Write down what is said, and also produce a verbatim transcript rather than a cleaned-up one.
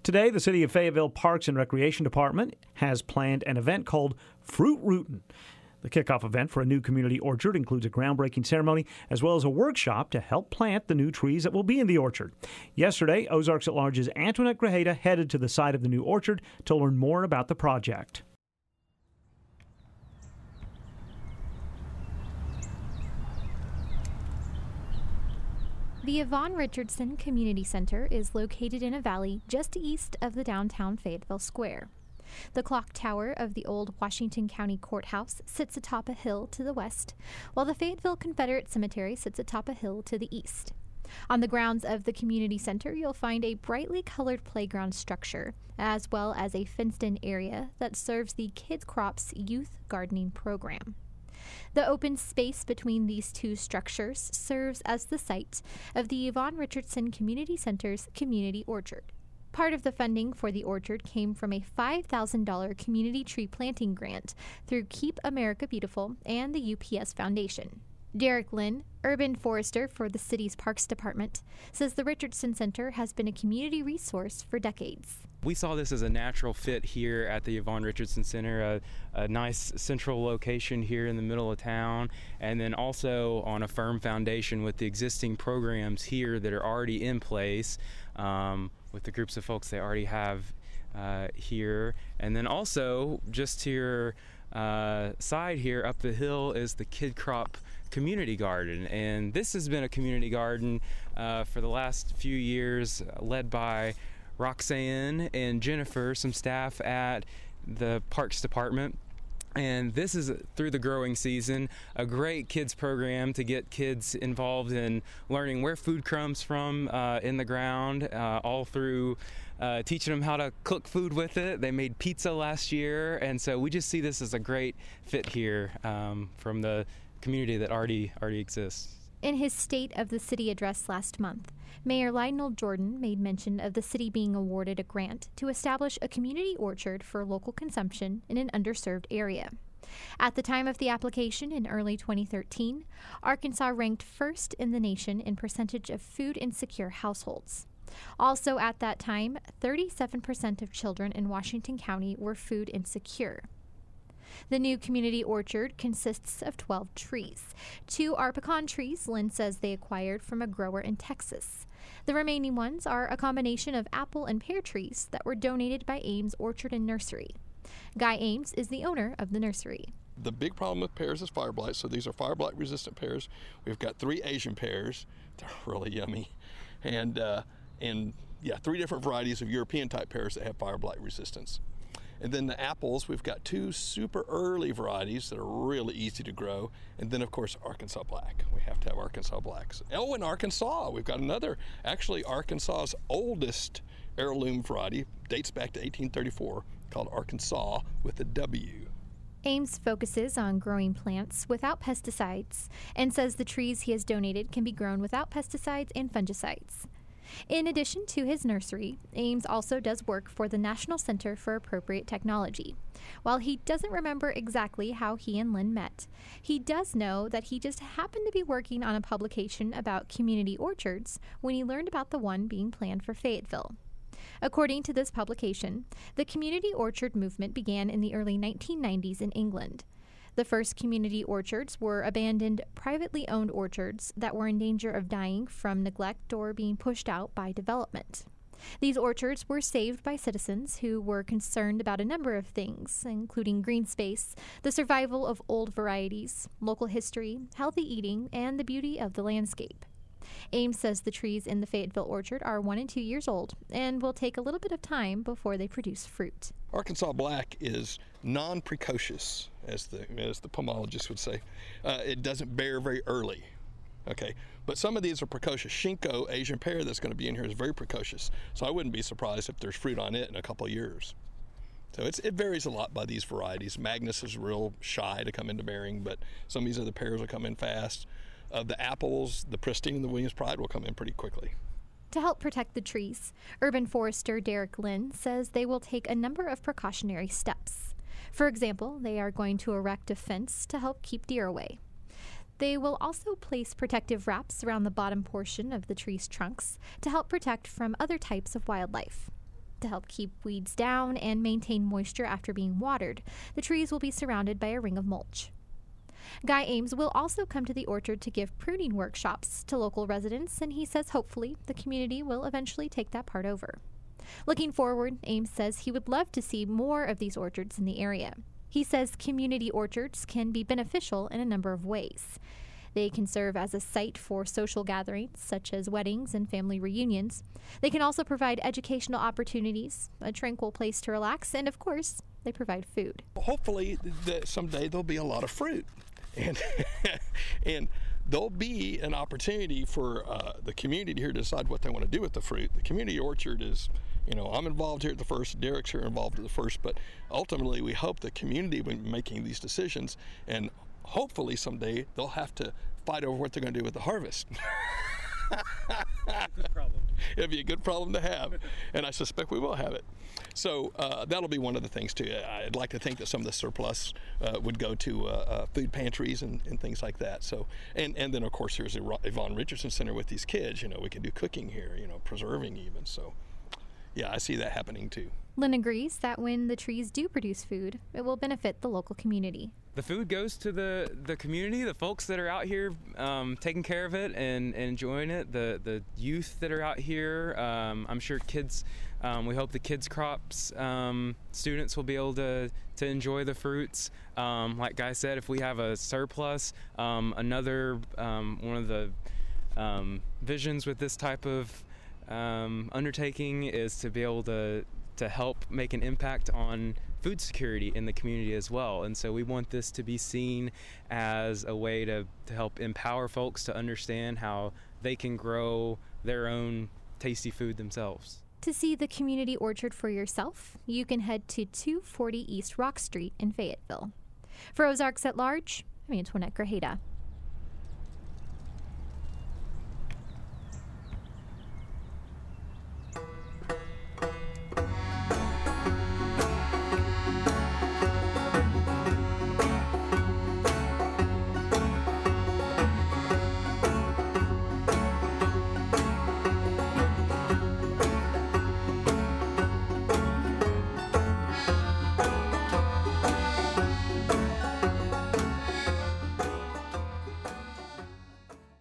Today, the City of Fayetteville Parks and Recreation Department has planned an event called Fruit Rootin'. The kickoff event for a new community orchard includes a groundbreaking ceremony as well as a workshop to help plant the new trees that will be in the orchard. Yesterday, Ozarks at Large's Antoinette Grajeda headed to the site of the new orchard to learn more about the project. The Yvonne Richardson Community Center is located in a valley just east of the downtown Fayetteville Square. The clock tower of the old Washington County Courthouse sits atop a hill to the west, while the Fayetteville Confederate Cemetery sits atop a hill to the east. On the grounds of the community center, you'll find a brightly colored playground structure, as well as a fenced-in area that serves the Kids Crops Youth Gardening Program. The open space between these two structures serves as the site of the Yvonne Richardson Community Center's Community Orchard. Part of the funding for the orchard came from a five thousand dollars community tree planting grant through Keep America Beautiful and the U P S Foundation. Derek Lynn, urban forester for the city's Parks Department, says the Richardson Center has been a community resource for decades. We saw this as a natural fit here at the Yvonne Richardson Center, a, a nice central location here in the middle of town, and then also on a firm foundation with the existing programs here that are already in place um, with the groups of folks they already have uh, here. And then also just to your uh, side here up the hill is the Kid Crop Community Garden, and this has been a community garden uh, for the last few years, uh, led by Roxanne and Jennifer, some staff at the Parks Department. And this is, through the growing season, a great kids program to get kids involved in learning where food comes from uh, in the ground, uh, all through uh, teaching them how to cook food with it. They made pizza last year, and so we just see this as a great fit here um, from the community that already already exists. In his State of the City address last month, Mayor Lionel Jordan made mention of the city being awarded a grant to establish a community orchard for local consumption in an underserved area. At the time of the application in early twenty thirteen, Arkansas ranked first in the nation in percentage of food insecure households. Also at that time, thirty-seven percent of children in Washington County were food insecure. The new community orchard consists of twelve trees. Two are pecan trees Lynn says they acquired from a grower in Texas. The remaining ones are a combination of apple and pear trees that were donated by Ames Orchard and Nursery. Guy Ames is the owner of the nursery. The big problem with pears is fire blight, so these are fire blight resistant pears. We've got three Asian pears. They're really yummy. And, uh, and yeah, three different varieties of European type pears that have fire blight resistance. And then the apples, we've got two super early varieties that are really easy to grow. And then, of course, Arkansas Black. We have to have Arkansas Blacks. Oh, and Arkansas, we've got another, actually Arkansas's oldest heirloom variety, dates back to eighteen thirty-four, called Arkansas with a W. Ames focuses on growing plants without pesticides and says the trees he has donated can be grown without pesticides and fungicides. In addition to his nursery, Ames also does work for the National Center for Appropriate Technology. While he doesn't remember exactly how he and Lynn met, he does know that he just happened to be working on a publication about community orchards when he learned about the one being planned for Fayetteville. According to this publication, the community orchard movement began in the early nineteen nineties in England. The first community orchards were abandoned, privately owned orchards that were in danger of dying from neglect or being pushed out by development. These orchards were saved by citizens who were concerned about a number of things, including green space, the survival of old varieties, local history, healthy eating, and the beauty of the landscape. Ames says the trees in the Fayetteville orchard are one and two years old and will take a little bit of time before they produce fruit. Arkansas Black is non-precocious, as the as the pomologists would say. Uh, it doesn't bear very early, okay? But some of these are precocious. Shinko, Asian pear that's going to be in here, is very precocious. So I wouldn't be surprised if there's fruit on it in a couple of years. So it's, it varies a lot by these varieties. Magnus is real shy to come into bearing, but some of these other pears will come in fast. Of the apples, the Pristine and the Williams Pride will come in pretty quickly. To help protect the trees, urban forester Derek Lynn says they will take a number of precautionary steps. For example, they are going to erect a fence to help keep deer away. They will also place protective wraps around the bottom portion of the tree's trunks to help protect from other types of wildlife. To help keep weeds down and maintain moisture after being watered, the trees will be surrounded by a ring of mulch. Guy Ames will also come to the orchard to give pruning workshops to local residents, and he says hopefully the community will eventually take that part over. Looking forward, Ames says he would love to see more of these orchards in the area. He says community orchards can be beneficial in a number of ways. They can serve as a site for social gatherings, such as weddings and family reunions. They can also provide educational opportunities, a tranquil place to relax, and of course, they provide food. Hopefully, that someday there'll be a lot of fruit, and and there'll be an opportunity for uh, the community here to decide what they want to do with the fruit. The community orchard is, you know, I'm involved here at the first, Derek's here involved at the first, but ultimately we hope the community will be making these decisions, and hopefully someday they'll have to fight over what they're going to do with the harvest. Good problem. It'd be a good problem to have, and I suspect we will have it. So uh, that'll be one of the things too. I'd like to think that some of the surplus uh, would go to uh, uh, food pantries and, and things like that. So, and and then of course here's the Yvonne Richardson Center with these kids. You know, we can do cooking here. You know, preserving even. So, yeah, I see that happening too. Lynn agrees that when the trees do produce food, it will benefit the local community. The food goes to the, the community, the folks that are out here um, taking care of it and, and enjoying it, the, the youth that are out here. Um, I'm sure kids, um, we hope the kids' crops um, students will be able to, to enjoy the fruits. Um, like Guy said, if we have a surplus, um, another um, one of the um, visions with this type of um, undertaking is to be able to to help make an impact on food security in the community as well. And so we want this to be seen as a way to, to help empower folks to understand how they can grow their own tasty food themselves. To see the community orchard for yourself, you can head to two forty East Rock Street in Fayetteville. For Ozarks at Large, I'm Antoinette Grajeda.